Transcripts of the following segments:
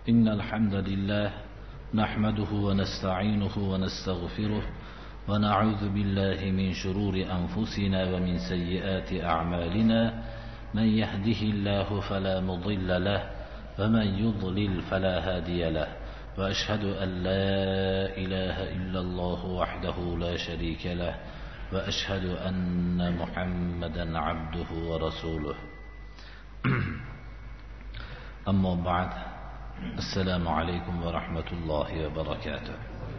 إن الحمد لله نحمده ونستعينه ونستغفره ونعوذ بالله من شرور أنفسنا ومن سيئات أعمالنا من يهده الله فلا مضل له ومن يضلل فلا هادي له وأشهد أن لا إله إلا الله وحده لا شريك له وأشهد أن محمدا عبده ورسوله أما بعد السلام عليكم ورحمة الله وبركاته.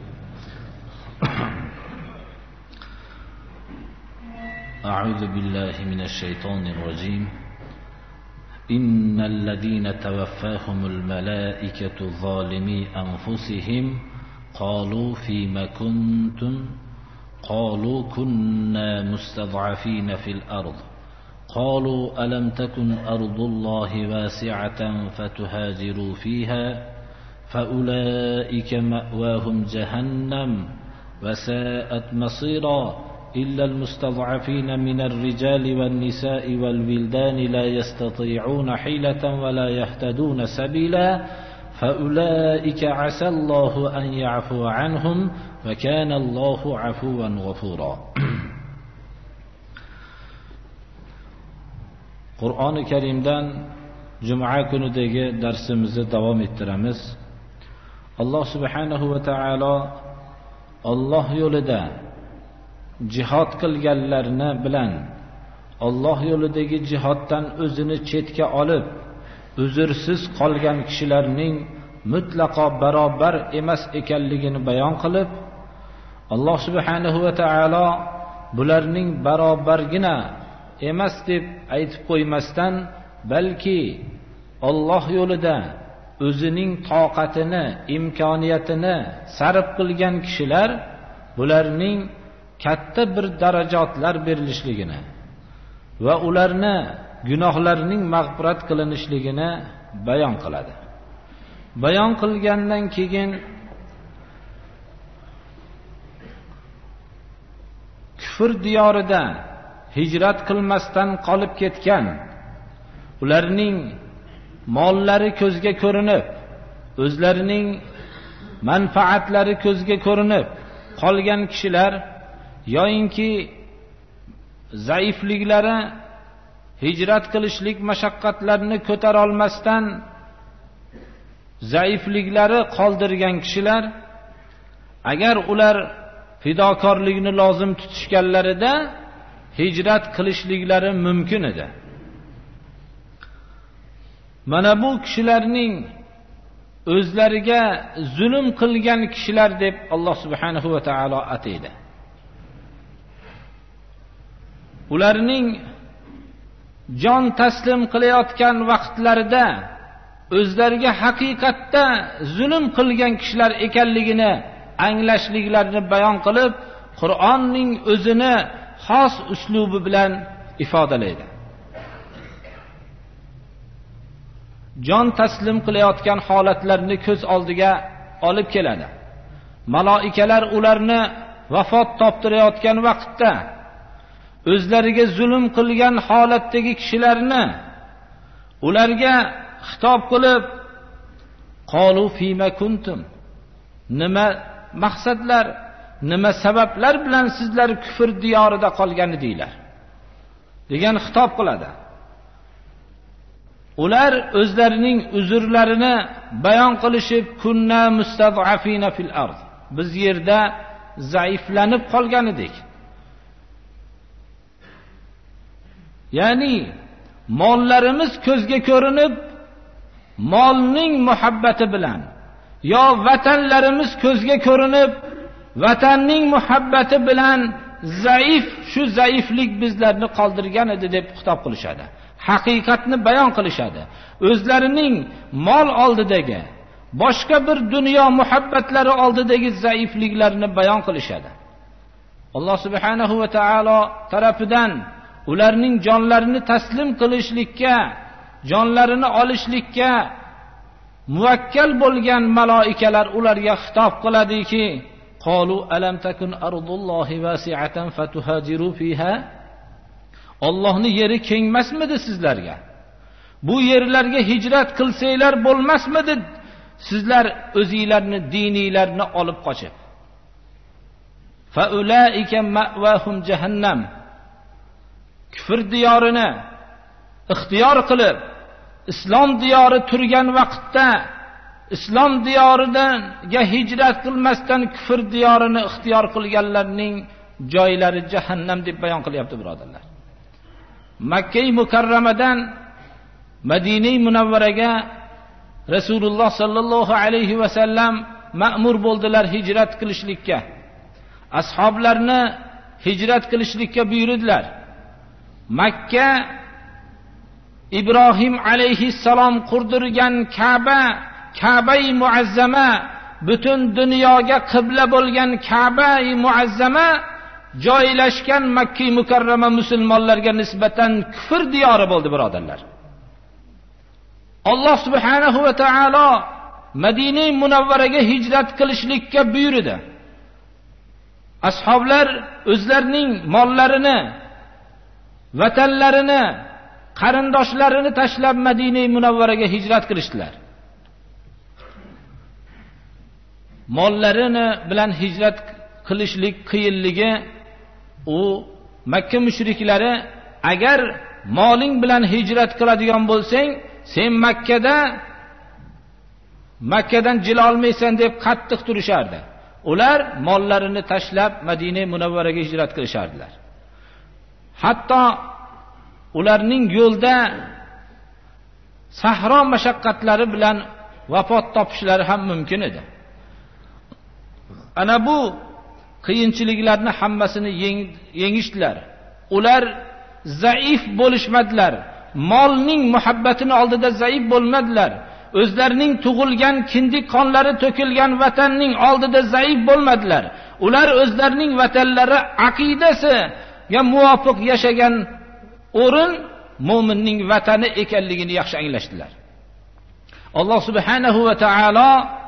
أعوذ بالله من الشيطان الرجيم. إن الذين توفاهم الملائكة ظالمي أنفسهم قالوا فيما كنتم قالوا كنا مستضعفين في الأرض قالوا ألم تكن أرض الله واسعة فتهاجروا فيها فأولئك مأواهم جهنم وساءت مصيرا إلا المستضعفين من الرجال والنساء والولدان لا يستطيعون حيلة ولا يهتدون سبيلا فأولئك عسى الله أن يعفو عنهم وكان الله عفوا غفورا. Qur'oni Karimdan Juma kunidagi darsimizni davom ettiramiz. Alloh subhanahu va taolo Alloh yo'lida jihad qilganlarni bilan Alloh yo'lidagi jihoddan o'zini chetga olib uzrsiz qolgan kishilarning mutlaqo barobar emas ekanligini bayon qilib, Alloh subhanahu va taolo bularning barobargina emas deb aytib qo'ymasdan, balki Alloh yo'lida o'zining toqatini, imkoniyatini sarf qilgan kishilar bularning katta bir darajatlar berilishligini va ularni gunohlarining mag'firat qilinishligini bayon qiladi. Bayon qilgandan keyin kufr diyorida hijrat qilmasdan qolib ketgan, ularning mollari ko'zga ko'rinib, o'zlarining manfaatlari ko'zga ko'rinib qolgan kishilar yoyinki zaifliklari hijrat qilishlik mashaqqatlarini ko'tara olmasdan zaifliklari qoldirgan kishilar, agar ular fidokorlikni lozim tutishganlarida hijrat qilishliklari mumkin edi. Mana bu kishilarning o'zlariga zulm qilgan kishilar deb Alloh subhanahu va taolo ataydi. Ularning jon taslim qilayotgan vaqtlarida o'zlariga haqiqatda zulm qilgan kishilar ekanligini anglashliklarini bayon qilib, Qur'onning o'zini xos uslubi bilan ifodalaydi. Jon taslim qilayotgan holatlarni ko'z oldiga olib keladi. Maloikalar ularni vafot toptirayotgan vaqtda o'zlariga zulm qilgan holatdagi kishilarni ularga xitob qilib, qolu fima kuntum, nima maqsadlar, nima sabablar bilan sizlar kufr diyorida qolgan edinglar degan xitob qiladi. Ular o'zlarining uzrlarini bayon qilishib, kunna mustad'afina fil ard, biz yerda zaiflanib qolgan edik. Ya'ni mollarimiz ko'zga ko'rinib, molning muhabbati bilan, yo vatanlarimiz ko'zga ko'rinib, vatanning muhabbati bilan zaif, shu zaiflik bizlarni qoldirgan edi deb xitob qilishadi. Haqiqatni bayon qilishadi. O'zlarining mol oldidagi, boshqa bir dunyo muhabbatlari oldidagi zaifliklarini bayon qilishadi. Alloh subhanahu va taolo tarafidan ularning jonlarini taslim qilishlikka, jonlarini olishlikka muvakkal bo'lgan maloikalar ularga xitob qiladiki, qalu alam takun ardullohi wasi'atan fatuhajiru fiha, Allohning yeri kengmasmidi sizlarga? Bu yerlarga hijrat qilsanglar bo'lmasmidi? sizlar o'zingizlarni dininglarni olib qochib. Fa ulaika ma'wahum jahannam. Kufr diyorini ixtiyor qilib, islom diyori turgan vaqtda islom diyoridan hijrat qilmasdan kufr diyorini ixtiyor qilganlarning joylari jahannam deb bayon qilyapti, birodarlar. Makka mukarramadan Madina Munawvaraga Rasululloh sallallohu alayhi va sallam ma'mur bo'ldilar hijrat qilishlikka. Ashoblarni hijrat qilishlikka buyurdilar. Makka Ibrohim alayhissalom qurdirgan Ka'ba-i muazzama, butun dunyoga qibla bo'lgan Ka'ba-i muazzama joylashgan Makka mukarrama musulmonlarga nisbatan kufr diyori bo'ldi, birodarlar. Alloh subhanahu va taolo Madina Munawvaraga hijrat qilishlikka buyurdi. Ashoblar o'zlarining mollarini, vatanlarini, qarindoshlarini tashlab Madina Munawvaraga hijrat qilishdilar. Mollarini bilan hijrat qilishlik qiyinligi, u Makka mushriklari agar moling bilan hijrat qiladigan bo'lsang, sen Makkadan jila olmaysan deb qattiq turishardi. Ular mollarini tashlab Madina Munawvaraga hijrat qilishardilar. Hatto ularning yo'lda sahro mashaqqatlari bilan vafot topishlari ham mumkin edi. Ana bu qiyinchiliklarni hammasini yengishdilar. Ular zaif bo'lishmadilar. Molning muhabbatini oldida zaif bo'lmadilar. O'zlarining tug'ilgan kindik qonlari to'kilgan vatanning oldida zaif bo'lmadilar. Ular o'zlarining vatanlari aqidasiga muvofiq yashagan o'rin mo'minning vatani ekanligini yaxshi anglashdilar. Alloh subhanahu va taolo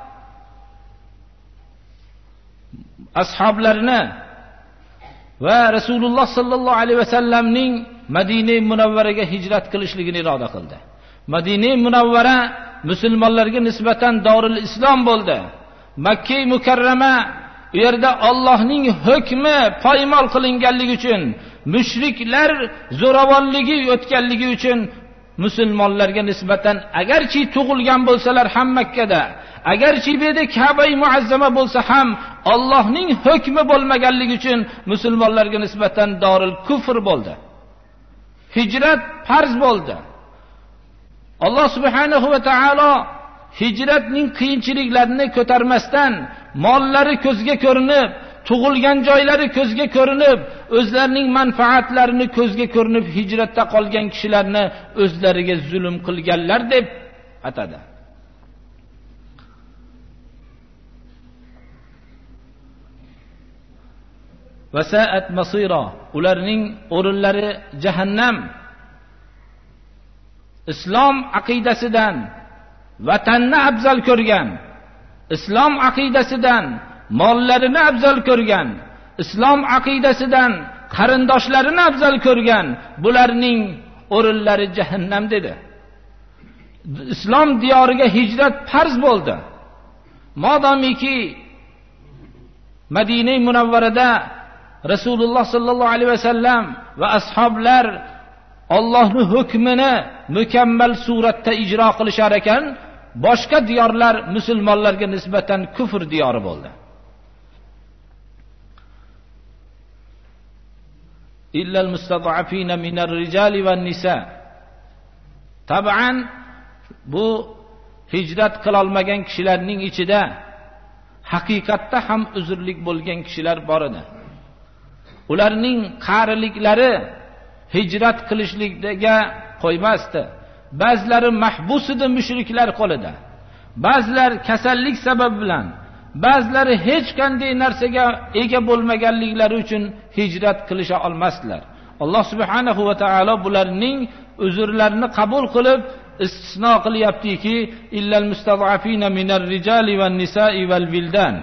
ashoblarini va Rasululloh sallallohu alayhi va sallamning Madina Munawvaraga hijrat qilishligini iroda qildi. Madina Munawvara musulmonlarga nisbatan Dorul Islom bo'ldi. Makka mukarrama u yerda Allohning hukmi poymol qilinganligi uchun, mushriklar zo'ravonligi o'tganligi uchun musulmonlarga nisbatan agarchi tug'ilgan bo'lsalar ham Makkada, agarchi bu yerda Ka'ba-i muazzama bo'lsa ham Allohning hukmi bo'lmaganligi uchun musulmonlarga nisbatan Dorul Kufr bo'ldi. Hijrat farz bo'ldi. Alloh subhanahu va taolo hijratning qiyinchiliklarini ko'tarmasdan, mollari ko'zga ko'rinib, tug'ilgan joylari ko'zga ko'rinib, o'zlarining manfaatlarini ko'zga ko'rinib hijratda qolgan kishilarni o'zlariga zulm qilganlar deb atadi. Vasa'at masira, ularning o'rinlari jahannam. Islom aqidasidan vatanni afzal ko'rgan, islom aqidasidan mollarini afzal ko'rgan, islom aqidasidan qarindoshlarini afzal ko'rgan, bularning o'rinlari jahannam dedi. Islom diyoriga hijrat farz bo'ldi. Modomiki Madina Munawvarada Rasululloh sallallohu alayhi va sallam va ashoblar Allohning hukmini mukammal suratda ijro qilishar ekan, boshqa diyorlar musulmonlarga nisbatan kufr diyori bo'ldi. Illal mustad'afina minar rijali wan nisa. Taban bu hijrat qila olmagan kishilarning ichida haqiqatda ham uzrlik bo'lgan kishilar bor edi. Ularning qariliklari hijrat qilishlikga qo'ymasdi. Ba'zilari mahbus edi mushriklar qo'lida. Ba'zilar kasallik sabab bilan, ba'zilari hech qanday narsaga ega bo'lmaganliklari uchun hijrat qilisha olmasdilar. Alloh subhanahu va taolo bularning uzrlarini qabul qilib istisno qilyaptiki, illal mustad'afina minar rijali wan nisa'i wal wildan.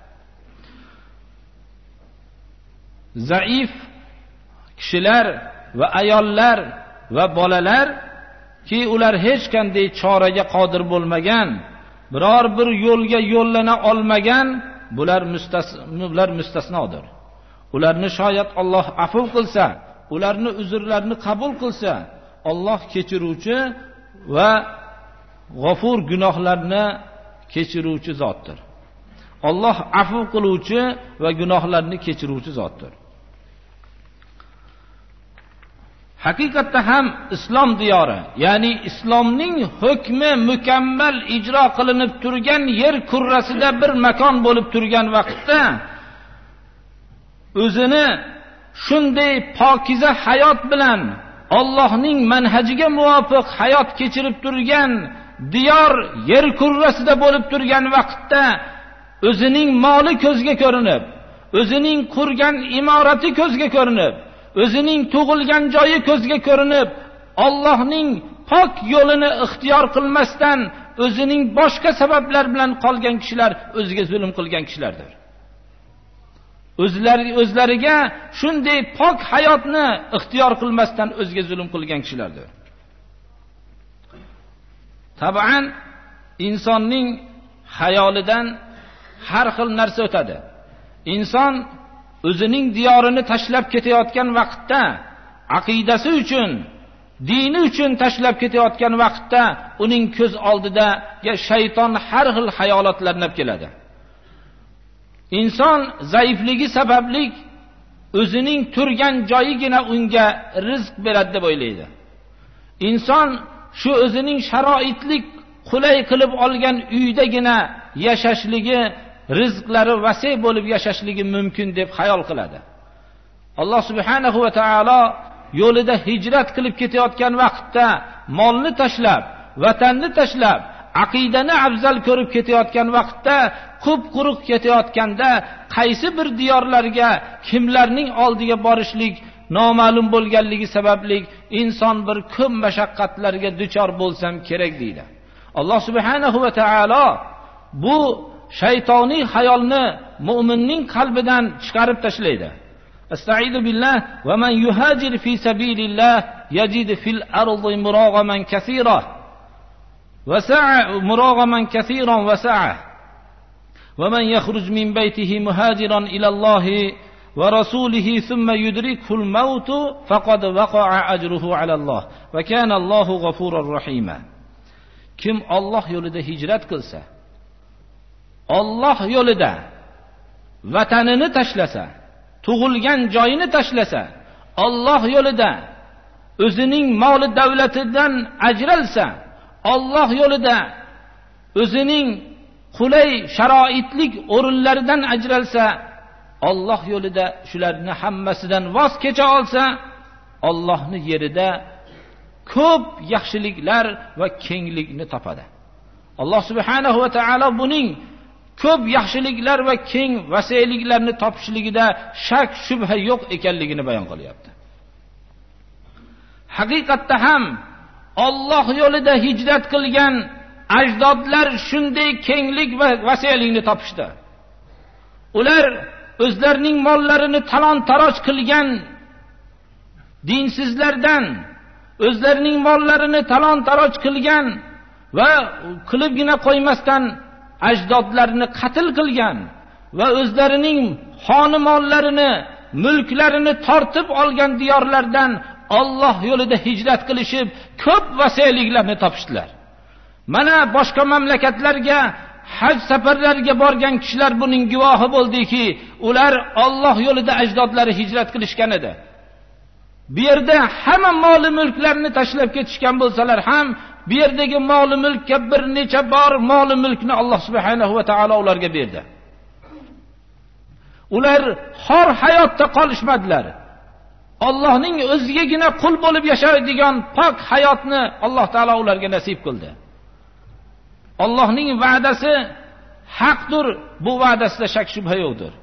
Zaif kishilar va ayollar va bolalar ki ular hech qanday choraga qodir bo'lmagan, biror bir yo'lga yo'llana olmagan bular mustasnodir. Ularni shoyat Alloh afv qilsa, ularni uzrlarini qabul qilsa, Alloh kechiruvchi va g'afur, gunohlarni kechiruvchi zotdir. Alloh afv qiluvchi va gunohlarni kechiruvchi zotdir. Haqiqatda ham islom diyori, ya'ni islomning hukmi mukammal ijro qilinib turgan yer kurrasida bir makon bo'lib turgan vaqtda o'zini shunday pokiza hayot bilan Allohning manhajiga muvofiq hayot kechirib turgan diyor yer kurrasida bo'lib turgan vaqtda o'zining moli ko'zga ko'rinib, o'zining qurgan imorati ko'zga ko'rinib, o'zining tug'ilgan joyi ko'zga ko'rinib, Allohning pok yo'lini ixtiyor qilmasdan o'zining boshqa sabablar bilan qolgan kishilar o'ziga zulm qilgan kishilardir. O'zlariga shunday pok hayotni ixtiyor qilmasdan o'ziga zulm qilgan kishilardir. Tabian insonning xayolidan har xil narsa o'tadi. Inson o'zining diyorini tashlab ketayotgan vaqtda, aqidasi uchun, dini uchun tashlab ketayotgan vaqtda uning ko'z oldida shayton har xil xayolotlarni olib keladi. Inson zaifligi sababli o'zining turgan joyigina unga rizq beradi deb o'ylaydi. Inson shu o'zining sharoitlik qulay qilib olgan uydagina yashashligi, rizqlari vasiy bo'lib yashashligi mumkin deb xayol qiladi. Alloh subhanahu va taolo yo'lida hijrat qilib ketayotgan vaqtda molni tashlab, vatanni tashlab, aqidani afzal ko'rib ketayotgan vaqtda, quruq ketayotganda qaysi bir diyorlarga, kimlarning oldiga borishlik noma'lum bo'lganligi sababli inson bir ko'p mashaqqatlarga duchor bo'lsam kerak deydi. Alloh subhanahu va taolo bu shaytoniy xayolni mu'minning qalbidan chiqarib tashlaydi. Estaizu billah va man yuhajir fi sabilillah yajid fil ardi muragaman kaseera wa sa'a muragaman kaseeran wa sa'a wa man yakhruj min baytihi muhajiran ila Allah wa rasulihi thumma yudrikhu al-maut faqad waqa'a ajruhu ala Allah wa kana Allahu g'afurur rahima. Kim Alloh yo'lida hijrat qilsa, Alloh yo'lida vatanini tashlasa, tug'ilgan joyini tashlasa, Alloh yo'lida o'zining moli davlatidan ajralsa, Alloh yo'lida o'zining qulay sharoitlik o'rinlaridan ajralsa, Alloh yo'lida shularni hammasidan voz kecha olsa, Allohning yerida ko'p yaxshiliklar va kenglikni topadi. Alloh subhanahu va taolo buning ko'p yaxshiliklar va keng vasiyliklarni topishligida shak shubha yo'q ekanligini bayon qilyapti. Haqiqatda ham Alloh yo'lida hijrat qilgan ajdodlar shunday kenglik va vasiylikni topishdi. Ular o'zlarining mollarini talon-taroj qilgan dinsizlardan, o'zlarining mollarini talon-taroj qilgan va qilibgina qo'ymasdan ajdodlarini qatl qilgan va o'zlarining xonimollarini, mulklarini tortib olgan diyorlardan Alloh yo'lida hijrat qilishib ko'p vasiyliklarni topishdilar. Mana boshqa mamlakatlarga haj safarlariga borgan kishilar buning guvohi bo'ldiki, ular Alloh yo'lida ajdodlari hijrat qilishgan edi. Bu yerda hamma mol mulklarni tashlab ketishgan bo'lsalar ham, bu yerdagi mol mulkka bir necha bor mol mulkni Alloh subhanahu va taolo ularga berdi. Ular xor hayotda qolishmadilar. Allohning o'zigagina qul bo'lib yashaydigan pok hayotni Alloh taolo ularga nasib qildi. Allohning va'dasi haqdir, bu va'dasida shak shubha yo'qdir.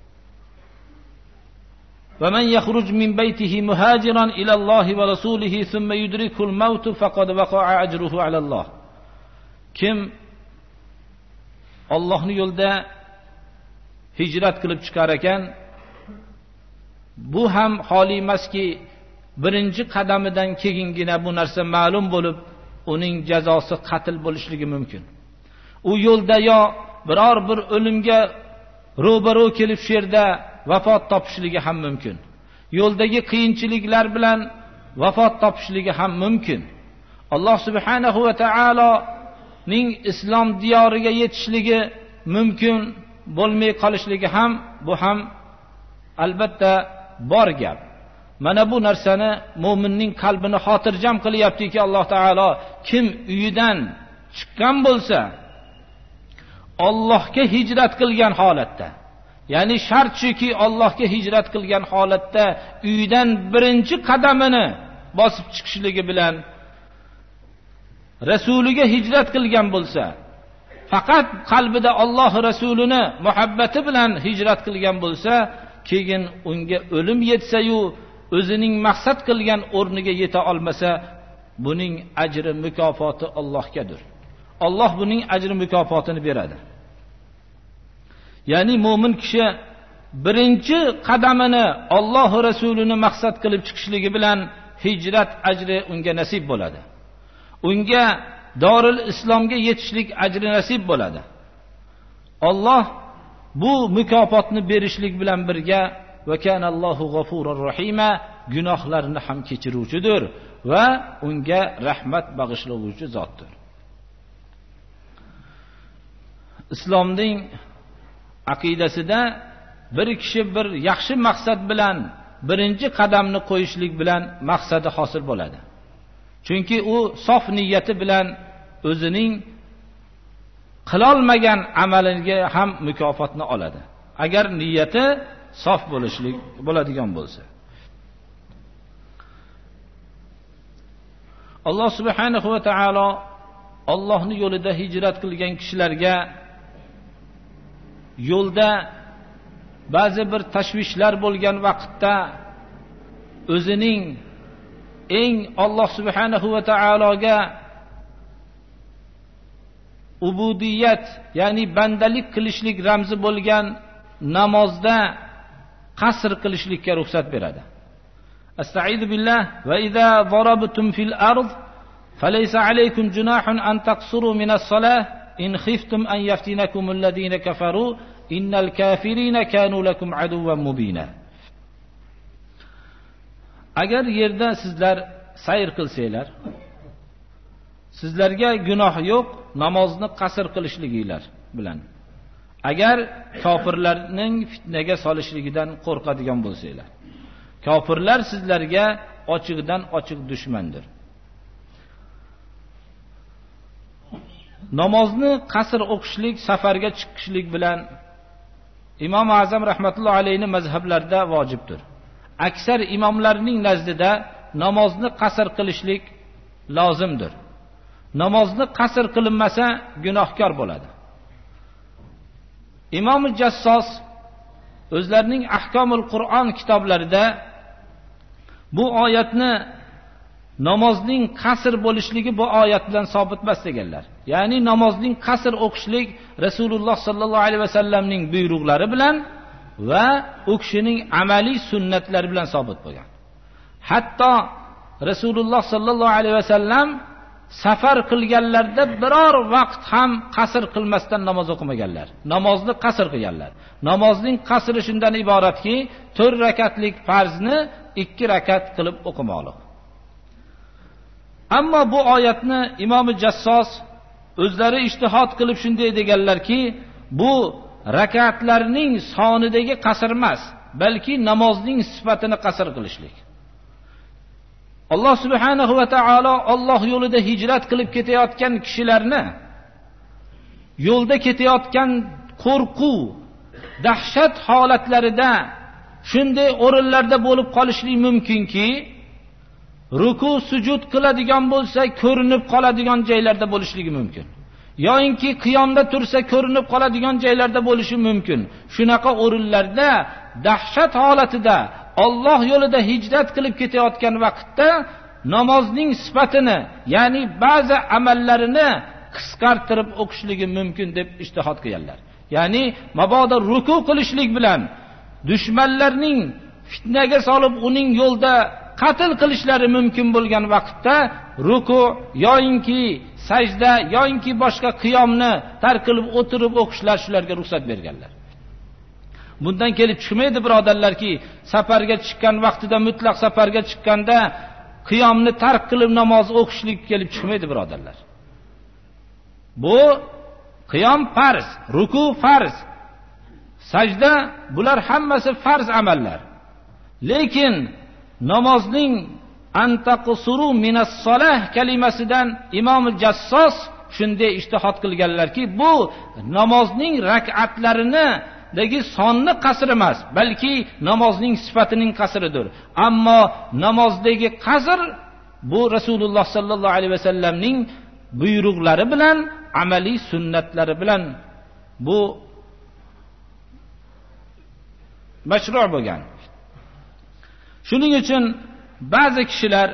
وَمَنْ يَخْرُجْ مِنْ بَيْتِهِ مُهَاجِرًا إِلَى اللَّهِ وَرَسُولِهِ ثُمَّ يُدْرِكْهُ الْمَوْتُ فَقَدْ وَقَعَ أَجْرُهُ عَلَى اللَّهِ. Kim Allohning yo'lida hijrat qilib chiqar ekan, bu ham xoli emaski, birinchi qadamidan keyingina bu narsa ma'lum bo'lib, uning jazosi qatl bo'lishligi mumkin. U yo'lda yo biror bir o'limga ro'baro kelib shu yerda vafot topishligi ham mumkin. Yo'ldagi qiyinchiliklar bilan vafot topishligi ham mumkin. Alloh subhanahu va taolo ning islom diyoriga yetishligi mumkin bo'lmay qolishligi ham bu ham albatta bor gap. Mana bu narsani mu'minning qalbini xotirjam qilyaptiki, Alloh taolo kim uyidan chiqqan bo'lsa, Allohga hijrat qilgan holatda, ya'ni shart shuki Allohga hijrat qilgan holatda uyidan birinchi qadamini bosib chiqishligi bilan Rasuliga hijrat qilgan bo'lsa, faqat qalbida Alloh Rasulini muhabbati bilan hijrat qilgan bo'lsa, keyin unga o'lim yetsa-yu o'zining maqsad qilgan o'rniga yeta olmasa, buning ajri mukofoti Allohgadir. Alloh buning ajri mukofotini beradi. Ya'ni mu'min kishi birinchi qadamini Alloh Rasulini maqsad qilib chiqishligi bilan hijrat ajri unga nasib bo'ladi. Unga Dorul Islomga yetishlik ajri nasib bo'ladi. Alloh bu mukofotni berishlik bilan birga va kanallohu g'afurur rahima, gunohlarni ham kechiruvchidir va unga rahmat bag'ishlovchi zotdir. Islomning aqidasida bir kishi bir yaxshi maqsad bilan birinchi qadamni qo'yishlik bilan maqsadi hosil bo'ladi. Chunki u sof niyati bilan o'zining qilolmagan amaliga ham mukofotni oladi. Agar niyati sof bo'ladigan bo'lsa. Alloh subhanahu va taolo Allohning yo'lida hijrat qilgan kishilarga yo'lda ba'zi bir tashvishlar bo'lgan vaqtda o'zining eng Alloh subhanahu va taologa ubudiyat, ya'ni bandalik qilishlik ramzi bo'lgan namozda qasr qilishlikka ruxsat beradi. Astaizu billah va idza darabtum fil ard falaysa alaykum junahun an taqsuru min as-salah in khiftum an yaftinakum alladhina kafaru innal kafirina kanu lakum aduwwan mubina. Agar yerda sizlar sayr qilsanglar, sizlarga gunoh yo'q namozni qasr qilishliginglar bilan. Agar kofirlarning fitnaga solishligidan qo'rqadigan bo'lsanglar. Kofirlar sizlarga ochiqdan ochiq dushmandir. Namozni qasr o'qishlik safarga chiqishlik bilan Imom Azam rahmatullohi alayhi mazhablarida vojibdir. Aksar imomlarning nazdida namozni qasr qilishlik lozimdir. Namozni qasr qilinmasa gunohkor bo'ladi. Imom Jassos o'zlarining Ahkomul Qur'on kitoblarida bu oyatni namozning qasr bo'lishligi bu oyat bilan sobit emas deganlar. Ya'ni namozning qasr o'qishlik Rasululloh sallallohu alayhi vasallamning buyruqlari bilan va u kishining amaliy sunnatlari bilan sobit bo'lgan. Hatto Rasululloh sallallohu alayhi vasallam safar qilganlarda biror vaqt ham qasr qilmasdan namoz o'qimaganlar. Namozni qasr qilganlar. Namozning qasri shundan iboratki, 4 rakatlik farzni 2 rakat qilib o'qimoqlik. Ammo bu oyatni Imom Jassos o'zlari ijtihod qilib shunday deganlarki, bu rakatlarning sonidagi qasr emas, balki namozning sifatini qasr qilishlik. Alloh subhanahu va taolo Alloh yo'lida hijrat qilib ketayotgan kishilarni yo'lda ketayotgan qo'rquv, dahshat holatlarida shunday o'rinlarda bo'lib qolishlik mumkinki, ruku sujud qiladigan bo'lsa ko'rinib qoladigan joylarda bo'lishligi mumkin. Yo'inki qiyomda tursa ko'rinib qoladigan joylarda bo'lishi mumkin. Shunaqa o'rinlarda dahshat holatida Alloh yo'lida hijrat qilib ketayotgan vaqtda namozning sifatini, ya'ni ba'zi amallarini qisqartirib o'qishligi mumkin deb ijtihod qilganlar. Ya'ni mabodo ruku qilishlik bilan dushmanlarning fitnaga solib uning yo'lda qatl qilishlari mumkin bo'lgan vaqtda ruku yoinki sajda yoinki boshqa qiyomni tark qilib o'tirib o'qishlar shularga ruxsat berganlar. Bundan kelib chiqmaydi birodarlarki, safarga chiqqan vaqtida mutlaq safarga chiqqanda qiyomni tark qilib namoz o'qishlik kelib chiqmaydi birodarlar. Bu qiyom farz, ruku farz, sajda bular hammasi farz amallar. Lekin namozning antaqsuru minas solah kalimasidan Imom Jassos shunday ijtihod qilganlarki, bu namozning rak'atlarini dagi sonni qasr emas, balki namozning sifatining qasridir. Ammo namozdagi qasr bu Rasululloh sallallohu alayhi vasallamning buyruqlari bilan, amaliy sunnatlari bilan bu mashru' bo'lgan. Shuning uchun ba'zi kishilar,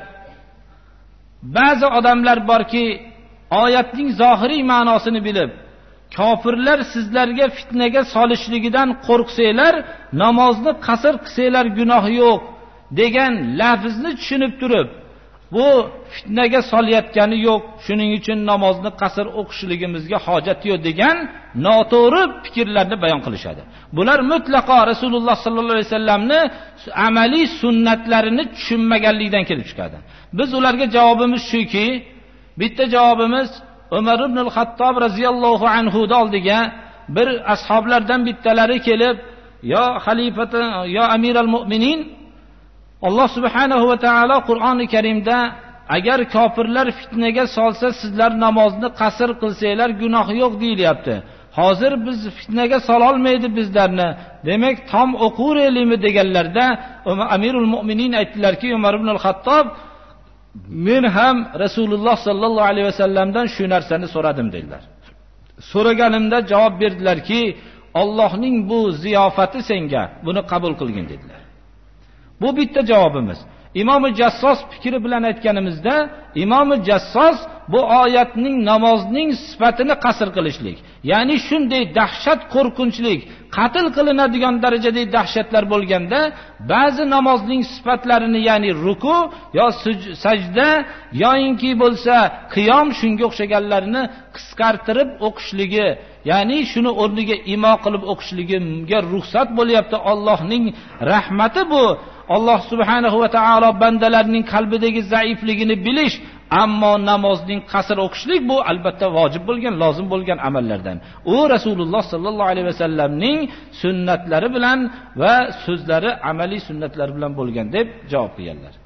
ba'zi odamlar borki, oyatning zohiriy ma'nosini bilib, kofirlar sizlarga fitnaga solishligidan qo'rqsanglar, namozni qasr qilsanglar gunoh yo'q degan lafzni tushunib turib, bu fitnaga solayotgani yo'q, shuning uchun namozni qasr o'qishligimizga hojat yo'q degan noto'g'ri fikrlarni bayon qilishadi. Bular mutlaqo Rasululloh sallallohu alayhi vasallamni amaliy sunnatlarini tushunmaganlikdan kelib chiqadi. Biz ularga javobimiz shuki, bitta javobimiz Umar ibn al-Xattob radhiyallohu anhu oldiga bir ashoblardan bittalari kelib, yo xalifati, yo amiral mu'minin, Alloh subhanahu va taolo Qur'oni Karimda agar kofirlar fitnaga solsa sizlar namozni qasr qilsanglar gunoh yo'q deyilyapti. Hozir biz fitnaga sola olmaydi bizlarni. Demak, tom o'qiraylikmi deganlarda Amirul Mu'minin aytdilarki, Umar ibn al-Xattob, men ham Rasululloh sallallohu alayhi vasallamdan shu narsani so'radim dedilar. So'raganimda javob berdilarki, Allohning bu ziyofati senga, buni qabul qilgin dedilar. Bu bitta javobimiz. Imom Jassos fikri bilan aytganimizda, Imom Jassos bu oyatning namozning sifatini qasr qilishlik, ya'ni shunday dahshat, qo'rqinchlik, qatl qilinadigan darajada dahshatlar bo'lganda, ba'zi namozning sifatlarini, ya'ni ruku yo sajda yoinki bo'lsa qiyom shunga o'xshaganlarini qisqartirib o'qishligi, ya'ni shuni o'rniga imo qilib o'qishligiga ruxsat bo'lyapti. Allohning rahmati bu. Alloh subhanahu va taolo bandalarning qalbidagi zaifligini bilish, ammo namozning qasr o'qishlik bu albatta vojib bo'lgan, lozim bo'lgan amallardan. U Rasululloh sallallohu alayhi vasallamning sunnatlari bilan va so'zlari amaliy sunnatlari bilan bo'lgan deb javob qilganlar.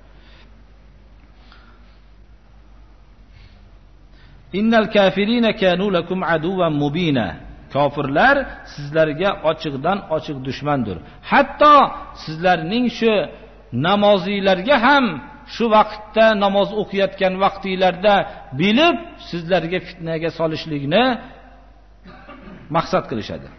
Innal kafirina kanu lakum aduwwan mubina. Kofirlar sizlarga ochiqdan ochiq dushmandir. Hatto sizlarning shu namoziylarga ham shu vaqtda namoz o'qiyotgan vaqtinglarda bilib sizlarga fitnaga solishlikni maqsad qilishadi.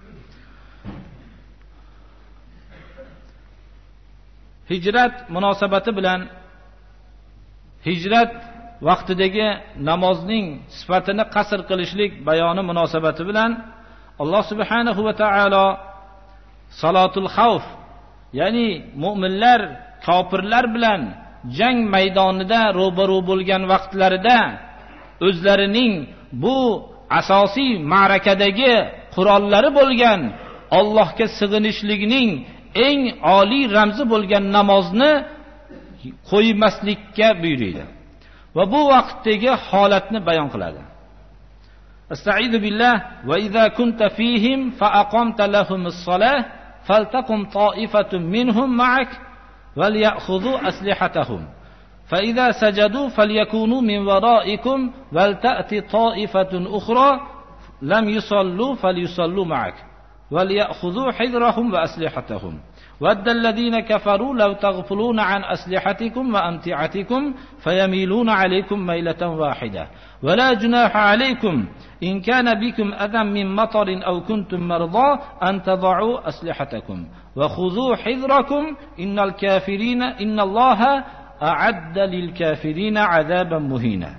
Hijrat munosabati bilan hijrat vaqtidagi namozning sifatini qasr qilishlik bayoni munosabati bilan Alloh subhanahu va taolo salatul xavf, ya'ni mu'minlar kofirlar bilan jang maydonida ro'baro bo'lgan vaqtlarida o'zlarining bu asosiy ma'rakadagi qurollari bo'lgan Allohga sig'inishlikning eng oliy ramzi bo'lgan namozni qo'ymaslikka buyurdi. Va bu vaqtdagi holatni bayon qiladi. Estaizu billah va idza kunta fihim fa aqamta lahumus-salah faltaqum ta'ifatun minhum ma'ak wal ya'khudhu aslihatahum fa idza sajadu falyakunu min wara'ikum wal ta'ti ta'ifatun ukhra lam yusallu falyusallu ma'ak wal ya'khudhu hidrahum wa aslihatahum وَدَّ الَّذِينَ كَفَرُوا لَوْ تَغْفُلُونَ عَنْ أَسْلِحَتِكُمْ وَأَمْتِعَتِكُمْ فَيَمِيلُونَ عَلَيْكُمْ مَيْلَةً وَاحِدَةً وَلَا جُنَاحَ عَلَيْكُمْ إِنْ كَانَ بِكُمْ أَذًى مِّن مَّطَرٍ أَوْ كُنتُم مَّرْضَىٰ أَن تَضَعُوا أَسْلِحَتَكُمْ وَخُذُوا حِذْرَكُمْ إِنَّ اللَّهَ أَعَدَّ لِلْكَافِرِينَ عَذَابًا مُهِينًا.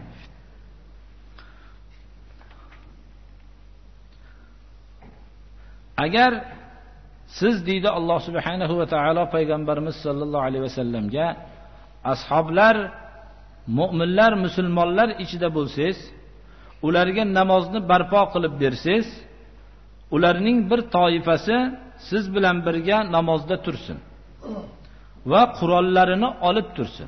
Agar siz deydi Alloh subhanahu va taolo payg'ambarimiz sollallohu alayhi vasallamga ashoblar, mu'minlar, musulmonlar ichida bo'lsangiz, ularga namozni barpo qilib bersangiz, ularning bir toifasi siz bilan birga namozda tursin va qurollarini olib tursin.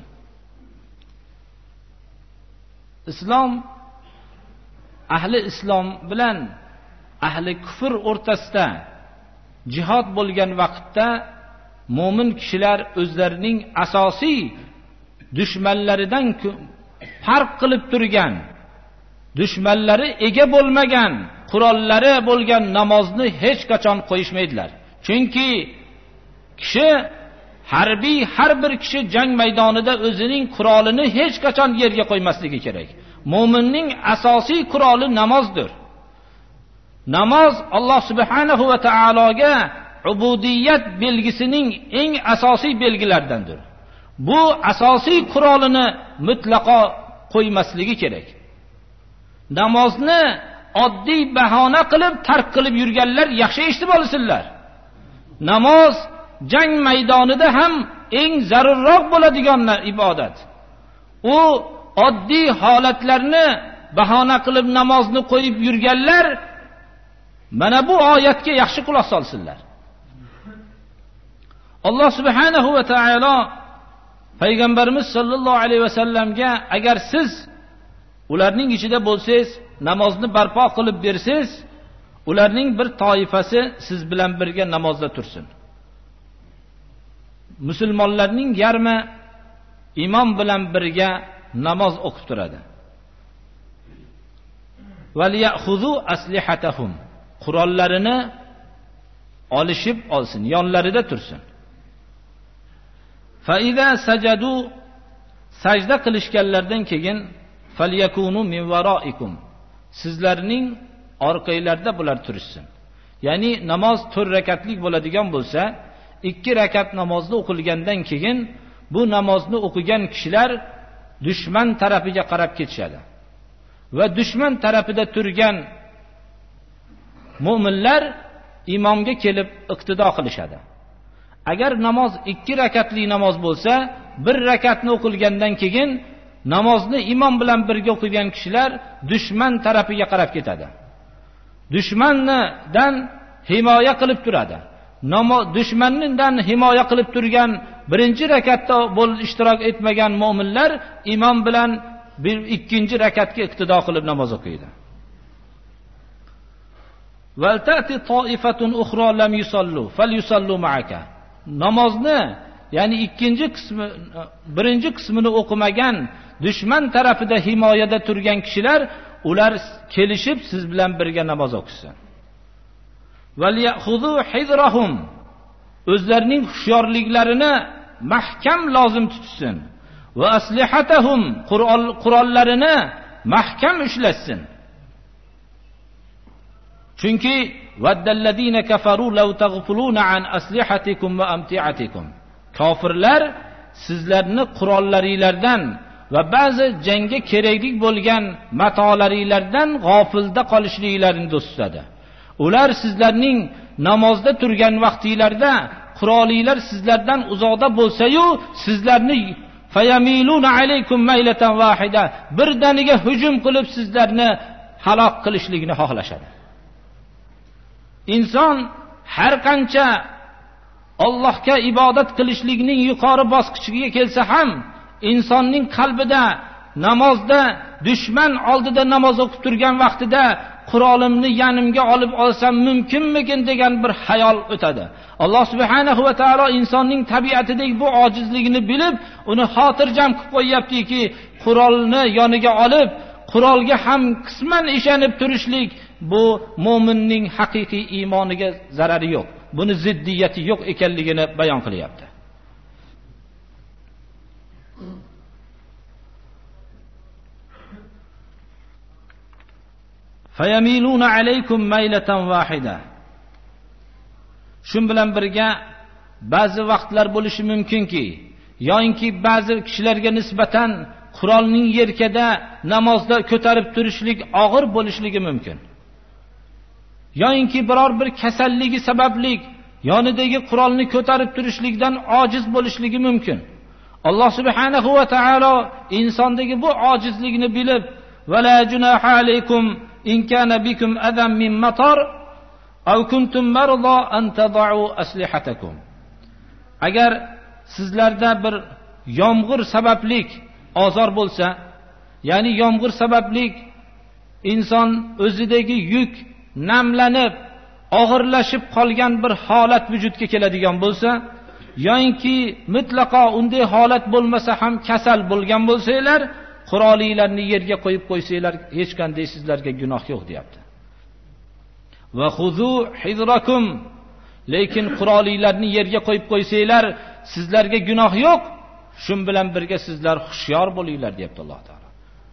Islom ahli islom bilan ahli kufr o'rtasida jihad bo'lgan vaqtda mo'min kishilar o'zlarining asosiy dushmanlaridan farq qilib turgan, dushmanlari ega bo'lmagan, qurollari bo'lgan namozni hech qachon qo'yishmaydilar. Chunki kishi harbiy, har bir kishi jang maydonida o'zining qurolini hech qachon yerga qo'ymasligi kerak. Mo'minning asosiy quroli namozdir. Namoz Alloh subhanahu va taologa ubudiyat belgisining eng asosiy belgilaridandir. Bu asosiy qurolini mutlaqo qo'ymasligi kerak. Namozni oddiy bahona qilib tark qilib yurganlar yaxshi eshitib olsinlar. Namoz jang maydonida ham eng zarurroq bo'ladigan ibodat. U oddiy holatlarni bahona qilib namozni qo'yib yurganlar mana bu oyatga yaxshi quloq solsinlar. Alloh subhanahu va taolo payg'ambarimiz sollallohu alayhi vasallamga agar siz ularning ichida bo'lsangiz, namozni barpo qilib bersangiz, ularning bir toifasi siz bilan birga namozda tursin. Musulmonlarning yarmi imom bilan birga namoz o'qib turadi. Valyaxuzu aslihatahum, qurollarini olishib olsin, yonlarida tursin. Fa iza sajadu, sajda qilishganlardan keyin falyakunu min varaikum, sizlarning orqanglarda bular turishsin. Ya'ni namoz 4 rakatlik bo'ladigan bo'lsa, 2 rakat namozni o'qilgandan keyin bu namozni o'qigan kishilar dushman tarafiga qarab ketishadi. Va dushman tarafida turgan mu'minlar imomga kelib iqtido qilishadi. Agar namoz 2 rakatli namoz bo'lsa, 1 rakatni o'qilgandan keyin namozni imom bilan birga o'qigan kishilar dushman tarafiga qarab ketadi. Dushmandan himoya qilib turadi. Dushmandan himoya qilib turgan birinchi rakatda ishtirok etmagan mu'minlar imom bilan ikkinchi rakatga iqtido qilib namoz o'qiydi. Valtati toifatun ukhra lam yusallu falyusallu ma'aka. Namozni, ya'ni birinchi qismini o'qimagan dushman tarafida himoyada turgan kishilar, ular kelishib siz bilan birga namoz o'qishsin. Valyaxuzu hizrahum, o'zlarining hushyorliklarini mahkam lozim tutsin. Va aslihatahum, qurollarini mahkam ushlashsin. Chunki vaddallazina kafaru law taghfuluna an aslihatikum va amtiatikum, kofirlar sizlarni qurollaringlardan va ba'zi jangga kerakli bo'lgan matolaringlardan g'ofilda qolishliklarini do'stadi. Ular sizlarning namozda turgan vaqtinglarda qurolinglar sizlardan uzoqda bo'lsa-yu, sizlarni fayamiluna alaykum maylatan wahida, birdaniga hujum qilib sizlarni halok qilishlikni xohlashadi. Inson har qancha Allohga ibodat qilishlikning yuqori bosqichiga kelsa ham, insonning qalbida namozda dushman oldida namoz o'qib turgan vaqtida Qur'onimni yanimga olib olsam mumkinmikin degan bir xayol o'tadi. Alloh subhanahu va taolo insonning tabiatidagi bu ojizligini bilib, uni xotirjam qilib qo'yaptiki, Qur'onni yoniga olib, Qur'onga ham qisman ishonib turishlik bu mu'minning haqiqiy iymoniga zarari yo'q. Buni ziddiyati yo'q ekanligini bayon qilyapti. Fayamiluna alaykum maylatan wahida. Shun bilan birga ba'zi vaqtlar bo'lishi mumkinki, yoinki ba'zi kishilarga nisbatan Qur'onning yelkada namozda ko'tarib turishlik og'ir bo'lishligi mumkin. Yoinki biror bir kasalligi sababli yonidagi Qur'onni ko'tarib turishlikdan ojiz bo'lishligi mumkin. Alloh subhanahu va taolo insondagi bu ojizlikni bilib, "Wala junaha alaykum in kana bikum adam min matar aw kuntum marda an tad'u aslihatakum." Agar sizlarda bir yomg'ir sabablik ozor bo'lsa, ya'ni yomg'ir sabablik inson o'zidagi yuk namlanib, og'irlashib qolgan bir holat vujudga keladigan bo'lsa, yoki mutlaqo unday holat bo'lmasa ham kasal bo'lgan bo'lsanglar, qurolinglarni yerga qo'yib qo'ysanglar, hech qanday sizlarga gunoh yo'q, deyapti. Va xuzu hidrakum, lekin qurolinglarni yerga qo'yib qo'ysanglar, sizlarga gunoh yo'q. Shun bilan birga sizlar xushyor bo'linglar, deyapti Alloh taolo.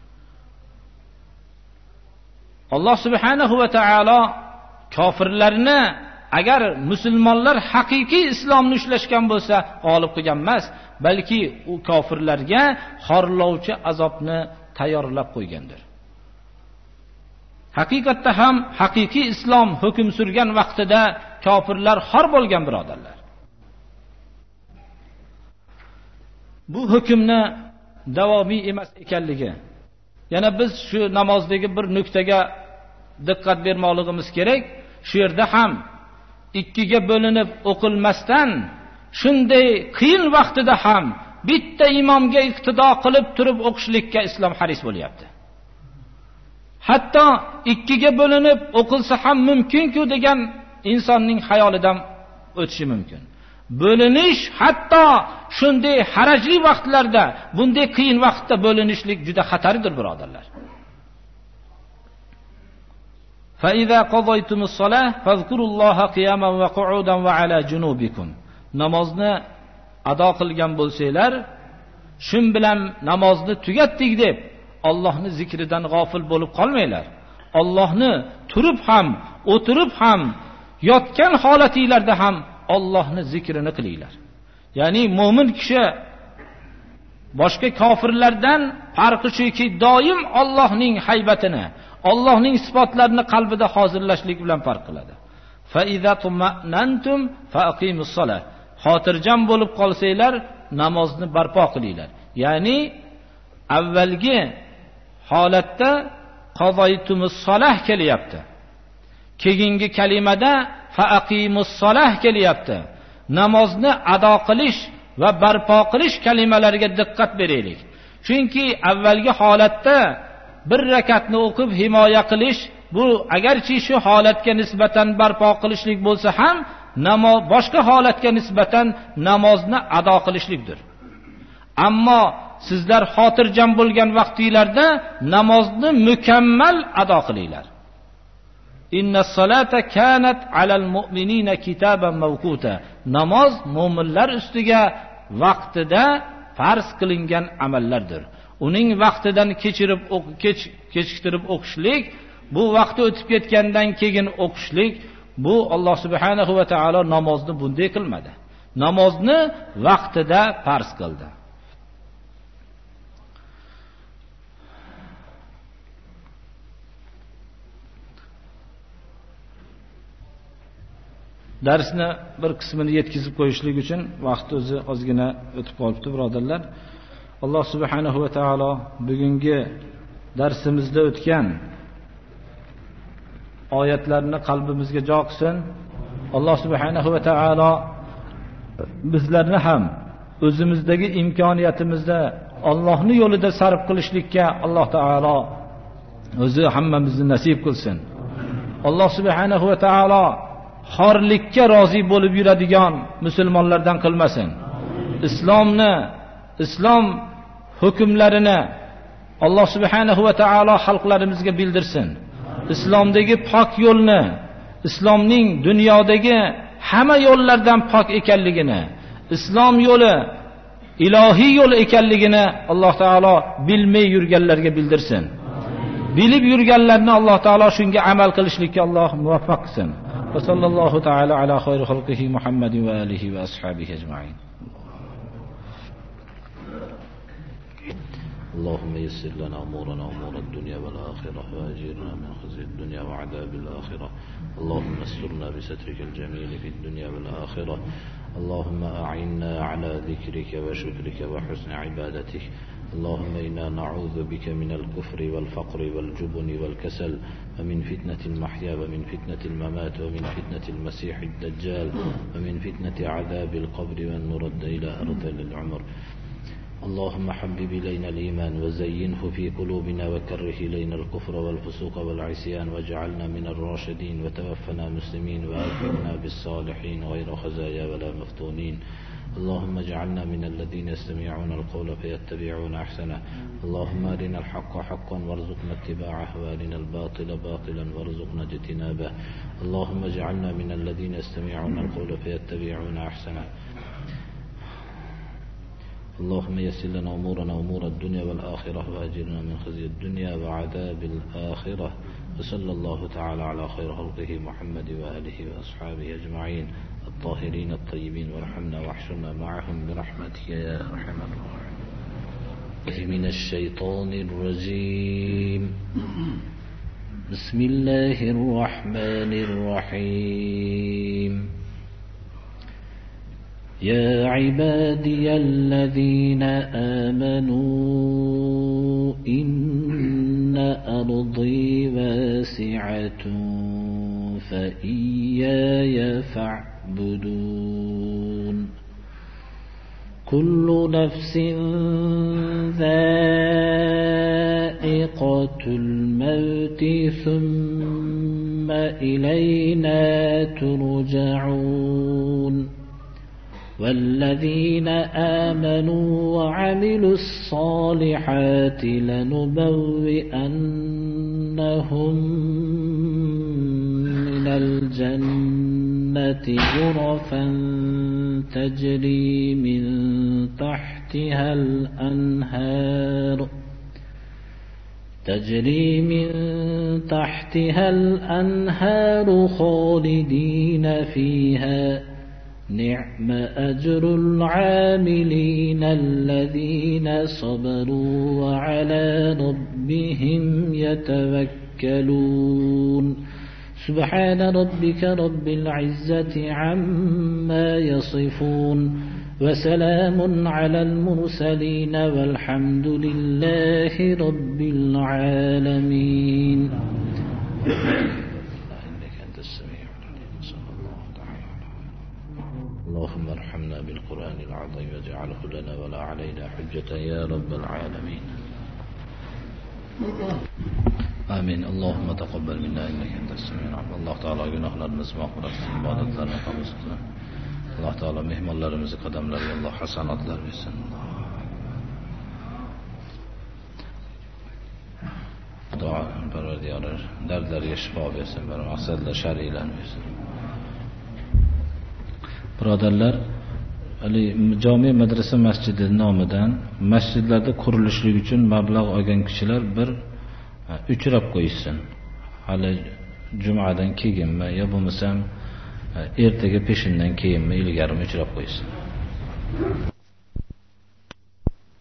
Alloh subhanahu va taolo kofirlarni, agar musulmonlar haqiqiy islomni ushlashgan bo'lsa, g'olib qilgan emas, balki u kofirlarga xorlovchi azobni tayyorlab qo'ygandir. Haqiqatda ham haqiqiy islom hukm surgan vaqtida kofirlar xor bo'lgan, birodarlar. Bu hukmni davomiy emas ekanligi. Yana biz shu namozdagi bir nuqtaga diqqat bermoqligimiz kerak. Shu yerda ham ikkiga bo'linib o'qilmasdan, shunday qiyin vaqtida ham bitta imomga iqtido qilib turib o'qishlikka islom haris bo'lyapti. Hatto ikkiga bo'linib o'qilsa ham mumkin-ku degan insonning xayolidan o'tishi mumkin. Bo'linish, hatto shunday harajli vaqtlarda, bunday qiyin vaqtda bo'linishlik juda xatarlidir, birodarlar. فَإِذَا قَضَيْتُمُ الصَّلَاةَ فَاذْكُرُوا اللَّهَ قِيَامًا وَقُعُودًا وَعَلَى جُنُوبِكُمْ. Namozni ado qilgan bo'lsanglar, shun bilan namozni tugatdik deb Allohning zikridan g'ofil bo'lib qolmanglar. Allohni turib ham, o'tirib ham, yotgan holatinglarda ham Allohning zikrini qilinglar. Ya'ni mo'min kishi boshqa kofirlardan farqi shuki, doim Allohning haybatini, Allohning sifatlarini qalbida hozirlashlik bilan farq qiladi. Fa iza tuma'nantum faqimus solah. Xotirjam bo'lib qolsanglar, namozni barpo qilinglar. Ya'ni avvalgi holatda qazaytumus solah kelyapti. Keyingi kalimada faqimus solah kelyapti. Namozni ado qilish va barpo qilish kalimalariga diqqat beraylik. Chunki avvalgi holatda bir rakatni o'qib himoya qilish, bu agarchi shu holatga nisbatan barpo qilishlik bo'lsa ham, boshqa holatga nisbatan namozni ado qilishlikdir. Ammo sizlar xotirjam bo'lgan vaqtinglarda namozni mukammal ado qilinglar. Inna solata kanat alal mu'minina kitaban mawquta. Namoz mu'minlar ustiga vaqtida farz qilingan amallardir. Uning vaqtidan kechiktirib o'qishlik, bu vaqti o'tib ketgandan keyin o'qishlik, bu Alloh subhanahu va taolo namozni bunday qilmadi. Namozni vaqtida farz qildi. Darsni bir qismini yetkazib qo'yishlik uchun vaqt o'zi ozgina o'tib qolibdi, birodarlar. Alloh subhanahu va taolo bugungi darsimizda o'tgan oyatlarni qalbimizga jo qilsin. Alloh subhanahu va taolo bizlarni ham o'zimizdagi imkoniyatimizda Allohning yo'lida sarf qilishlikka Alloh taolo o'zi hammamizni nasib qilsin. Alloh subhanahu va taolo xorlikka rozi bo'lib yuradigan musulmonlardan qilmasin. Islom hukmlarini Alloh subhanahu va taolo xalqlarimizga bildirsin. Islomdagi pok yo'lni, islomning dunyodagi hamma yo'llardan pok ekanligini, islom yo'li ilohiy yo'l ekanligini Alloh taolo bilmay yurganlarga bildirsin. Bilib yurganlarni Alloh taolo shunga amal qilishlikka Alloh muvaffaq qilsin. Va sallallohu taala ala xayri xalqihi Muhammadin va alihi va ashabihi ajma'in. اللهم يسر لنا أمورنا أمور الدنيا والآخرة وأجرنا من خزي الدنيا وعذاب الآخرة. اللهم استرنا بسترك الجميل في الدنيا والآخرة. اللهم أعنا على ذكرك وشكرك وحسن عبادتك. اللهم إنا نعوذ بك من الكفر والفقر والجبن والكسل ومن فتنة المحيا ومن فتنة الممات ومن فتنة المسيح الدجال ومن فتنة عذاب القبر وأن نرد إلى أرض العمر. اللهم حبب إلينا الإيمان وزينه في قلوبنا وكره إلينا الكفر والفسوق والعصيان واجعلنا من الراشدين وتوفنا مسلمين وألحقنا بالصالحين غير خزايا ولا مفتونين. اللهم اجعلنا من الذين يستمعون القول فيتبعون أحسنه. اللهم أرنا الحق حقا وارزقنا اتباعه وأرنا الباطل باطلا وارزقنا اجتنابه. اللهم اجعلنا من الذين يستمعون القول فيتبعون أحسنه. اللهم يسر لنا أمورنا أمور الدنيا والآخرة وأجرنا من خزي الدنيا وعذاب الآخرة. وصلى الله تعالى على خير خلقه محمد وآله وأصحابه أجمعين الطاهرين الطيبين وارحمنا واحشرنا معهم برحمتك يا أرحم الراحمين. من الشيطان الرجيم. بسم الله الرحمن الرحيم. يا عبادي الذين آمنوا إن أرضي واسعة فإياي فاعبدون. كل نفس ذائقة الموت ثم إلينا ترجعون. والذين آمنوا وعملوا الصالحات لنبوئنهم من الجنة غرفا تجري من تحتها الأنهار خالدين فيها. نعم أجر العاملين الذين صبروا وعلى ربهم يتوكلون. سبحان ربك رب العزة عما يصفون وسلام على المرسلين والحمد لله رب العالمين. اللهم ارحمنا بالقرآن العظيم واجعله لنا ولا علينا حجة يا رب العالمين. آمين. اللهم تقبل منا إنك أنت السميع العليم. Allah Teala günahlarımızı mağfiret etsin, ibadetlerini kabul etsin. Allah Teala mehmanlarımızı kademlerine Allah hasanatlar versin. Dua Parvardigor dardlarga shifo bersin, bir maqsadlar shar'iylarni bersin. Birodarlar, Jami madrasa masjidi nomidan masjidlarda qurilishlik uchun mablag' olgan kishilar bir uchrab qo'ysin. Hali jumadan keyinmi yo bo'lmasam ertaga peshindan keyinmi ilgari uchrab qo'ysin.